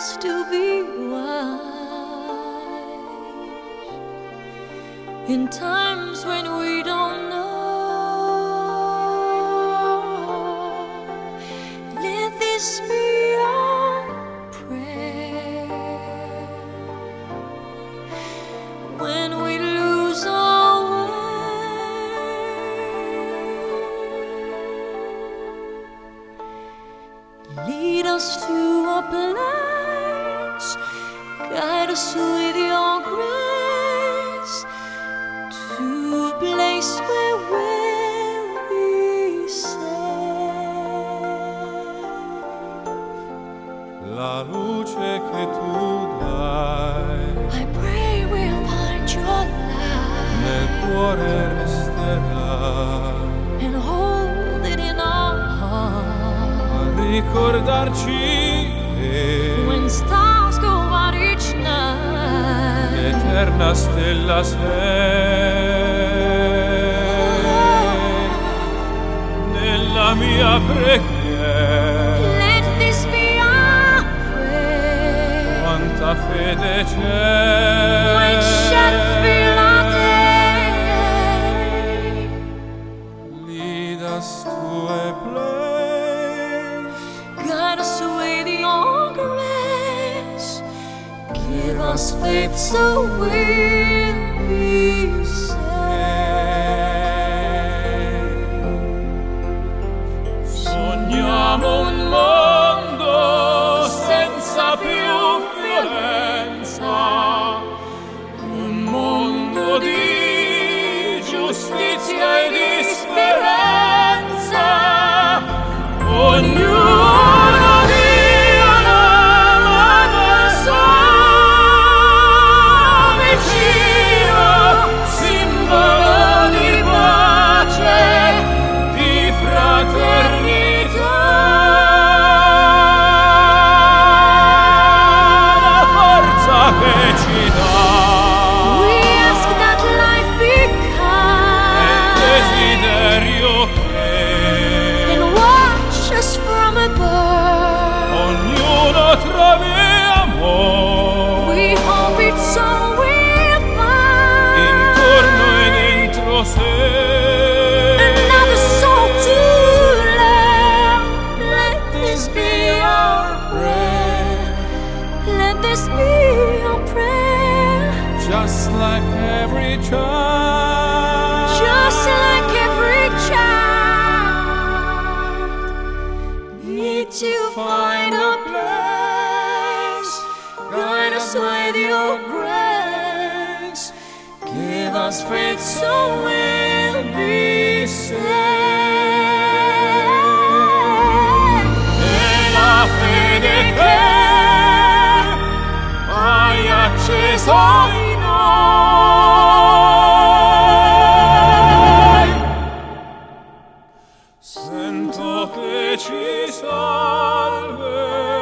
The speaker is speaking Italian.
us to be wise in times when we don't know. Let this be our prayer when we lose our way. Lead us to a place, guide us with your grace, to a place where we'll be safe. La luce che tu dai I pray we'll find your nel light cuore resterà, and hold it in our heart. a ricordarci che When stars go out each night, l'eterna stella sei nella mia preghiera. let this be our prayer. Quanta fede We c'è, shall feel our day. lead us to a place, Guide us with your grace. Give us faith so we'll be safe. sogniamo un mondo senza più violenza, un mondo di giustizia e di speranza. Ognuno dia la sua vicino, simbolo di pace, di fraternità. La forza che ci dà We ask that life be è il kind desiderio che and watch us from above. ognuno trovi amore We hope it's all we'll find. intorno e dentro sé. Another soul to love. Let this be our prayer. Let this be our prayer. Just like every child, Just like every child, need to find a place. Guide us with your grace. Give us faith so we'll be safe. e la fede che hai acceso in noi, sento che ci salverà.